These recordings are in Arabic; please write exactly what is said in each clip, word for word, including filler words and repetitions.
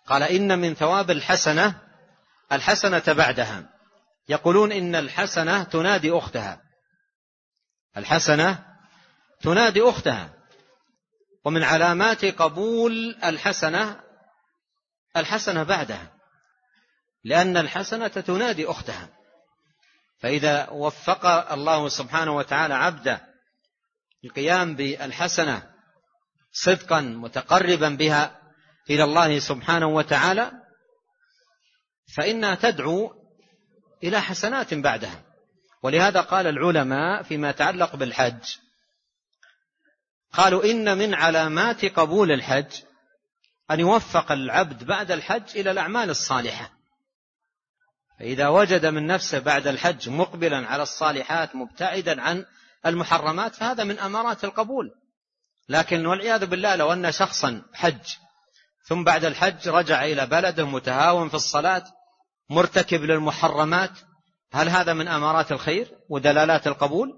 قال إن من ثواب الحسنة الحسنة بعدها. يقولون إن الحسنة تنادي أختها، الحسنة تنادي أختها، ومن علامات قبول الحسنة الحسنة بعدها، لأن الحسنة تنادي أختها. فإذا وفق الله سبحانه وتعالى عبده القيام بالحسنة صدقا متقربا بها إلى الله سبحانه وتعالى، فإنها تدعو إلى حسنات بعدها. ولهذا قال العلماء فيما يتعلق بالحج، قالوا إن من علامات قبول الحج أن يوفق العبد بعد الحج إلى الأعمال الصالحة. فإذا وجد من نفسه بعد الحج مقبلا على الصالحات مبتعدا عن المحرمات فهذا من أمارات القبول. لكن والعياذ بالله لو أن شخصا حج ثم بعد الحج رجع إلى بلده متهاون في الصلاة مرتكب للمحرمات، هل هذا من أمارات الخير ودلالات القبول؟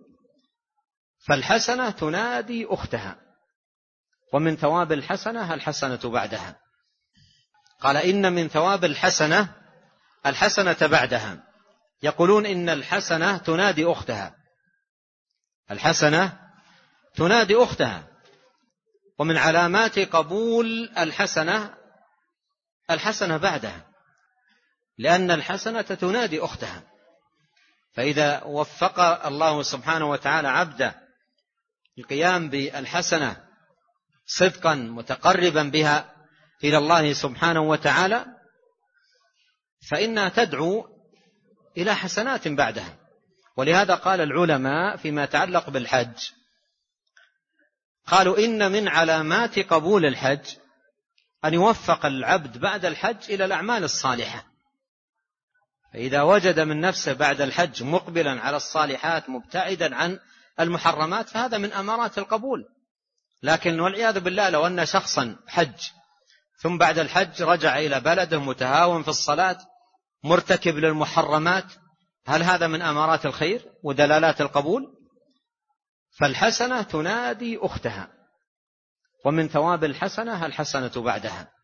فالحسنة تنادي أختها، ومن ثواب الحسنة الحسنة بعدها. قال إن من ثواب الحسنة الحسنة بعدها. يقولون إن الحسنة تنادي أختها، الحسنة تنادي أختها، ومن علامات قبول الحسنة الحسنة بعدها، لأن الحسنة تنادي أختها. فإذا وفق الله سبحانه وتعالى عبده القيام بالحسنة صدقا متقربا بها إلى الله سبحانه وتعالى، فإنها تدعو إلى حسنات بعدها. ولهذا قال العلماء فيما يتعلق بالحج، قالوا إن من علامات قبول الحج أن يوفق العبد بعد الحج إلى الأعمال الصالحة. فإذا وجد من نفسه بعد الحج مقبلا على الصالحات مبتعدا عن المحرمات فهذا من أمارات القبول. لكن والعياذ بالله لو أن شخصا حج ثم بعد الحج رجع إلى بلده متهاون في الصلاة مرتكب للمحرمات، هل هذا من أمارات الخير ودلالات القبول؟ فالحسنة تنادي أختها، ومن ثواب الحسنة الحسنة بعدها.